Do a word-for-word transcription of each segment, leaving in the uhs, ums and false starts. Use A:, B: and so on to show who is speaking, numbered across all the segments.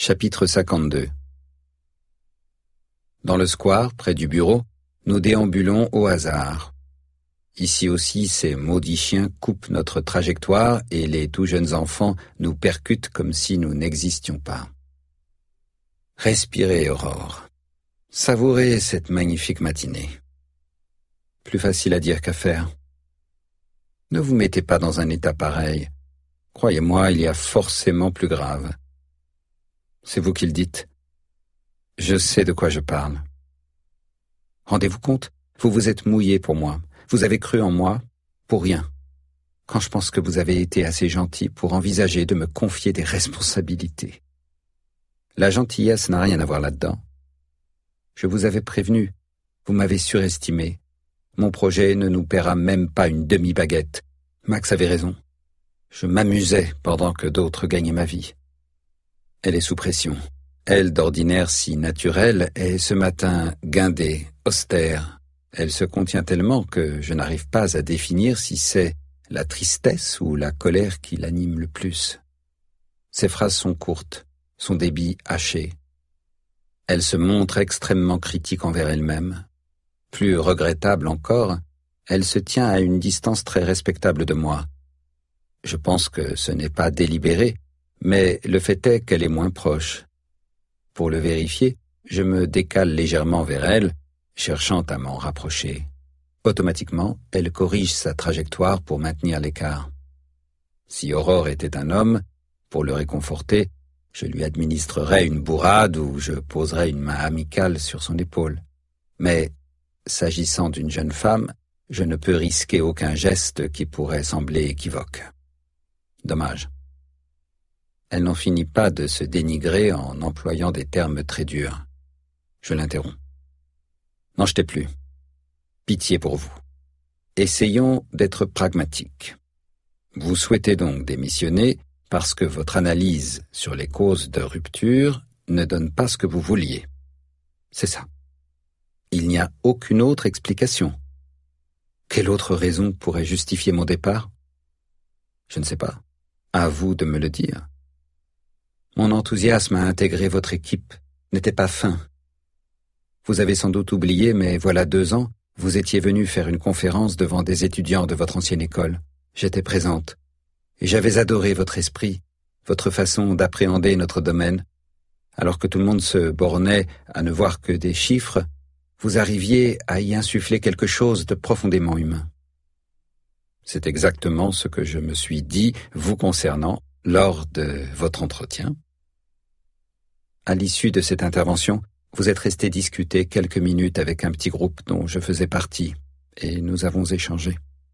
A: Chapitre cinquante-deux. Dans le square, près du bureau, nous déambulons au hasard. Ici aussi, ces maudits chiens coupent notre trajectoire et les tout jeunes enfants nous percutent comme si nous n'existions pas. Respirez, Aurore. Savourez cette magnifique matinée. Plus facile à dire qu'à faire. Ne vous mettez pas dans un état pareil. Croyez-moi, il y a forcément plus grave. C'est vous qui le dites. Je sais de quoi je parle. Rendez-vous compte, vous vous êtes mouillé pour moi. Vous avez cru en moi pour rien. Quand je pense que vous avez été assez gentil pour envisager de me confier des responsabilités. La gentillesse n'a rien à voir là-dedans. Je vous avais prévenu. Vous m'avez surestimé. Mon projet ne nous paiera même pas une demi-baguette. Max avait raison. Je m'amusais pendant que d'autres gagnaient ma vie. Elle est sous pression. Elle, d'ordinaire si naturelle, est ce matin guindée, austère. Elle se contient tellement que je n'arrive pas à définir si c'est la tristesse ou la colère qui l'anime le plus. Ses phrases sont courtes, son débit haché. Elle se montre extrêmement critique envers elle-même. Plus regrettable encore, elle se tient à une distance très respectable de moi. Je pense que ce n'est pas délibéré, mais le fait est qu'elle est moins proche. Pour le vérifier, je me décale légèrement vers elle, cherchant à m'en rapprocher. Automatiquement, elle corrige sa trajectoire pour maintenir l'écart. Si Aurore était un homme, pour le réconforter, je lui administrerais une bourrade ou je poserais une main amicale sur son épaule. Mais, s'agissant d'une jeune femme, je ne peux risquer aucun geste qui pourrait sembler équivoque. Dommage. Elle n'en finit pas de se dénigrer en employant des termes très durs. Je l'interromps. N'en jetez plus. Pitié pour vous. Essayons d'être pragmatiques. Vous souhaitez donc démissionner parce que votre analyse sur les causes de rupture ne donne pas ce que vous vouliez. C'est ça. Il n'y a aucune autre explication. Quelle autre raison pourrait justifier mon départ? Je ne sais pas. À vous de me le dire. Mon enthousiasme à intégrer votre équipe n'était pas fin. Vous avez sans doute oublié, mais voilà deux ans, vous étiez venu faire une conférence devant des étudiants de votre ancienne école. J'étais présente. Et j'avais adoré votre esprit, votre façon d'appréhender notre domaine. Alors que tout le monde se bornait à ne voir que des chiffres, vous arriviez à y insuffler quelque chose de profondément humain. C'est exactement ce que je me suis dit vous concernant lors de votre entretien. À l'issue de cette intervention, vous êtes resté discuter quelques minutes avec un petit groupe dont je faisais partie, et nous avons échangé.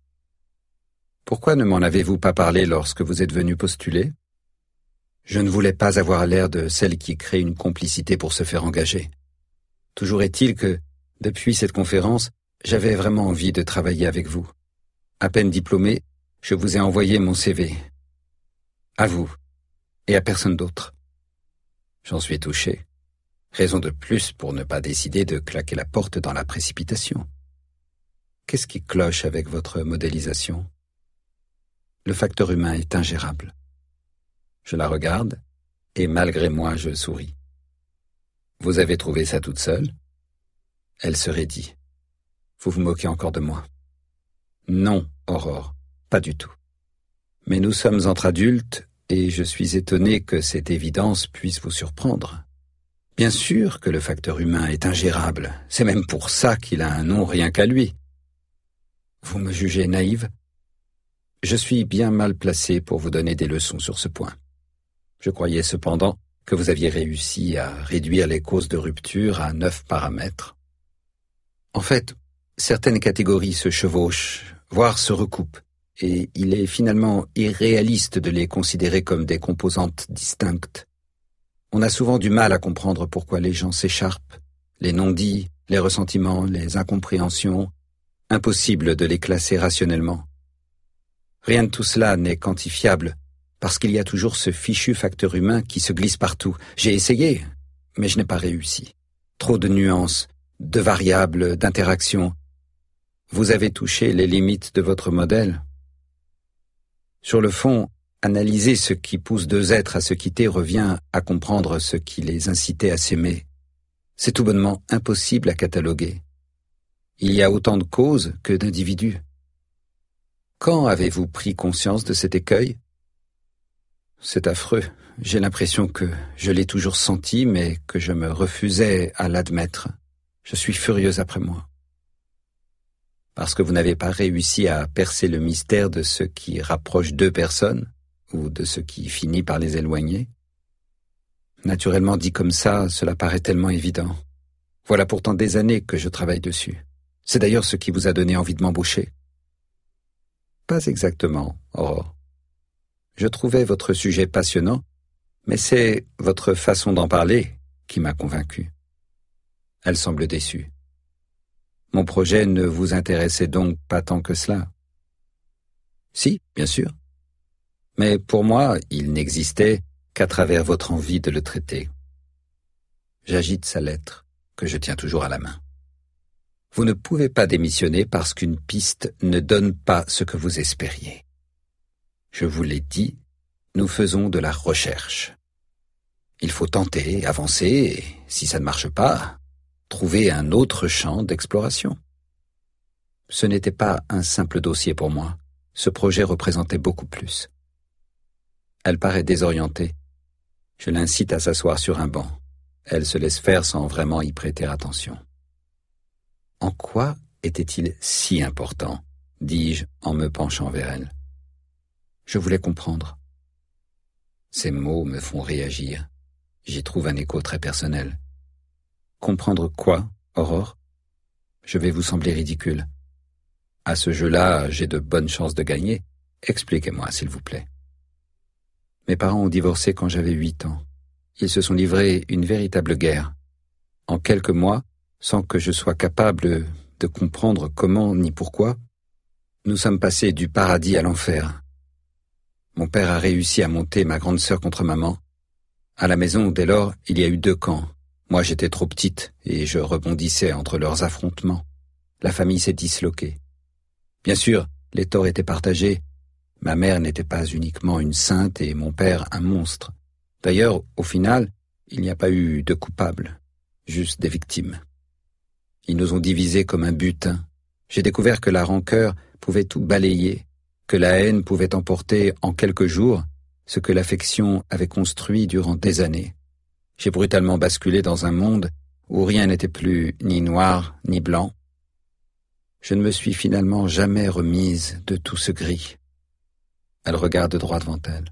A: Pourquoi ne m'en avez-vous pas parlé lorsque vous êtes venu postuler? Je ne voulais pas avoir l'air de celle qui crée une complicité pour se faire engager. Toujours est-il que, depuis cette conférence, j'avais vraiment envie de travailler avec vous. À peine diplômé, je vous ai envoyé mon C V. À vous, et à personne d'autre. J'en suis touché. Raison de plus pour ne pas décider de claquer la porte dans la précipitation. Qu'est-ce qui cloche avec votre modélisation? Le facteur humain est ingérable. Je la regarde, et malgré moi, je souris. Vous avez trouvé ça toute seule? Elle se raidit. Vous vous moquez encore de moi. Non, Aurore, pas du tout. Mais nous sommes entre adultes, et je suis étonné que cette évidence puisse vous surprendre. Bien sûr que le facteur humain est ingérable, c'est même pour ça qu'il a un nom rien qu'à lui. Vous me jugez naïve? Je suis bien mal placé pour vous donner des leçons sur ce point. Je croyais cependant que vous aviez réussi à réduire les causes de rupture à neuf paramètres. En fait, certaines catégories se chevauchent, voire se recoupent, et il est finalement irréaliste de les considérer comme des composantes distinctes. On a souvent du mal à comprendre pourquoi les gens s'écharpent, les non-dits, les ressentiments, les incompréhensions. Impossible de les classer rationnellement. Rien de tout cela n'est quantifiable, parce qu'il y a toujours ce fichu facteur humain qui se glisse partout. J'ai essayé, mais je n'ai pas réussi. Trop de nuances, de variables, d'interactions. Vous avez touché les limites de votre modèle. Sur le fond, Analyser ce qui pousse deux êtres à se quitter revient à comprendre ce qui les incitait à s'aimer. C'est tout bonnement impossible à cataloguer. Il y a autant de causes que d'individus. Quand avez-vous pris conscience de cet écueil? C'est affreux. J'ai l'impression que je l'ai toujours senti, mais que je me refusais à l'admettre. Je suis furieuse après moi. Parce que vous n'avez pas réussi à percer le mystère de ce qui rapproche deux personnes, ou de ce qui finit par les éloigner. Naturellement, dit comme ça, cela paraît tellement évident. Voilà pourtant des années que je travaille dessus. C'est d'ailleurs ce qui vous a donné envie de m'embaucher. Pas exactement, Aurore. Je trouvais votre sujet passionnant, mais c'est votre façon d'en parler qui m'a convaincu. Elle semble déçue. Mon projet ne vous intéressait donc pas tant que cela. Si, bien sûr. Mais pour moi, il n'existait qu'à travers votre envie de le traiter. J'agite sa lettre, que je tiens toujours à la main. Vous ne pouvez pas démissionner parce qu'une piste ne donne pas ce que vous espériez. Je vous l'ai dit, nous faisons de la recherche. Il faut tenter, avancer, et si ça ne marche pas, trouver un autre champ d'exploration. Ce n'était pas un simple dossier pour moi. Ce projet représentait beaucoup plus. Elle paraît désorientée. Je l'incite à s'asseoir sur un banc. Elle se laisse faire sans vraiment y prêter attention. En quoi était-il si important, dis-je en me penchant vers elle. Je voulais comprendre. Ces mots me font réagir. J'y trouve un écho très personnel. Comprendre quoi, Aurore? Je vais vous sembler ridicule. À ce jeu-là, j'ai de bonnes chances de gagner. Expliquez-moi, s'il vous plaît. Mes parents ont divorcé quand j'avais huit ans. Ils se sont livrés une véritable guerre. En quelques mois, sans que je sois capable de comprendre comment ni pourquoi, nous sommes passés du paradis à l'enfer. Mon père a réussi à monter ma grande sœur contre maman. À la maison, dès lors, il y a eu deux camps. Moi, j'étais trop petite et je rebondissais entre leurs affrontements. La famille s'est disloquée. Bien sûr, les torts étaient partagés. Ma mère n'était pas uniquement une sainte et mon père un monstre. D'ailleurs, au final, il n'y a pas eu de coupables, juste des victimes. Ils nous ont divisés comme un butin. J'ai découvert que la rancœur pouvait tout balayer, que la haine pouvait emporter en quelques jours ce que l'affection avait construit durant des années. J'ai brutalement basculé dans un monde où rien n'était plus ni noir ni blanc. Je ne me suis finalement jamais remise de tout ce gris. Elle regarde droit devant elle.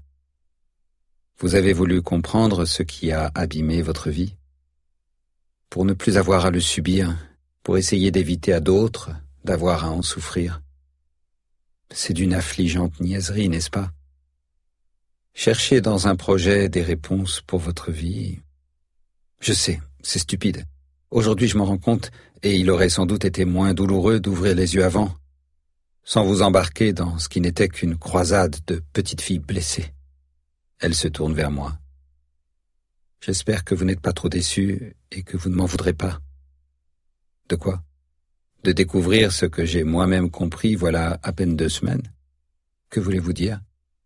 A: Vous avez voulu comprendre ce qui a abîmé votre vie? Pour ne plus avoir à le subir, pour essayer d'éviter à d'autres d'avoir à en souffrir. C'est d'une affligeante niaiserie, n'est-ce pas? Chercher dans un projet des réponses pour votre vie. Je sais, c'est stupide. Aujourd'hui, je m'en rends compte, et il aurait sans doute été moins douloureux d'ouvrir les yeux avant, sans vous embarquer dans ce qui n'était qu'une croisade de petites filles blessées. Elle se tourne vers moi. J'espère que vous n'êtes pas trop déçu et que vous ne m'en voudrez pas. De quoi? De découvrir ce que j'ai moi-même compris voilà à peine deux semaines. Que voulez-vous dire?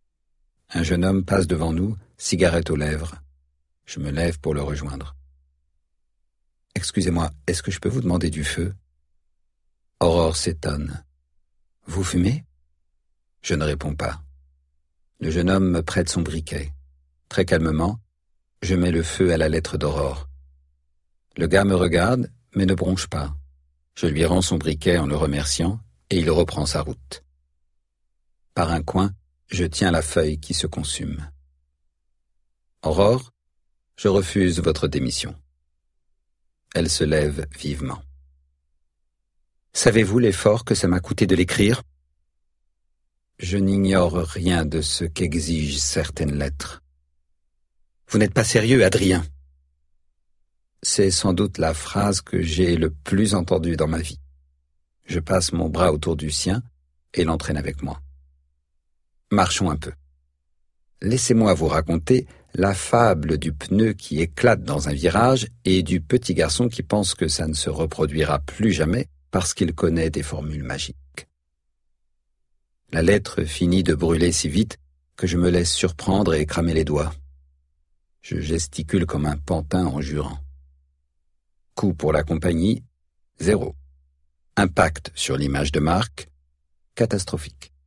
A: Un jeune homme passe devant nous, cigarette aux lèvres. Je me lève pour le rejoindre. Excusez-moi, est-ce que je peux vous demander du feu? Aurore s'étonne. Vous fumez? Je ne réponds pas. Le jeune homme me prête son briquet. Très calmement, je mets le feu à la lettre d'Aurore. Le gars me regarde, mais ne bronche pas. Je lui rends son briquet en le remerciant, et il reprend sa route. Par un coin, je tiens la feuille qui se consume. Aurore, je refuse votre démission. Elle se lève vivement. Savez-vous l'effort que ça m'a coûté de l'écrire? Je n'ignore rien de ce qu'exigent certaines lettres. Vous n'êtes pas sérieux, Adrien? C'est sans doute la phrase que j'ai le plus entendue dans ma vie. Je passe mon bras autour du sien et l'entraîne avec moi. Marchons un peu. Laissez-moi vous raconter la fable du pneu qui éclate dans un virage et du petit garçon qui pense que ça ne se reproduira plus jamais parce qu'il connaît des formules magiques. La lettre finit de brûler si vite que je me laisse surprendre et cramer les doigts. Je gesticule comme un pantin en jurant. Coût pour la compagnie, zéro. Impact sur l'image de marque, catastrophique.